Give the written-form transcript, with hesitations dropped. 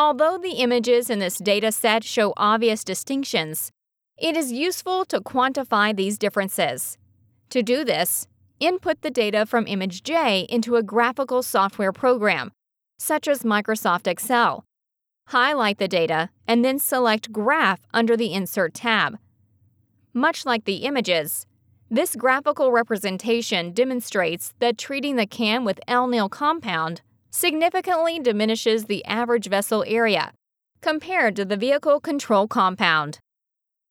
Although the images in this data set show obvious distinctions, it is useful to quantify these differences. To do this, input the data from image J into a graphical software program, such as Microsoft Excel. Highlight the data and then select Graph under the Insert tab. Much like the images, this graphical representation demonstrates that treating the can with L-Nil compound significantly diminishes the average vessel area compared to the vehicle control compound.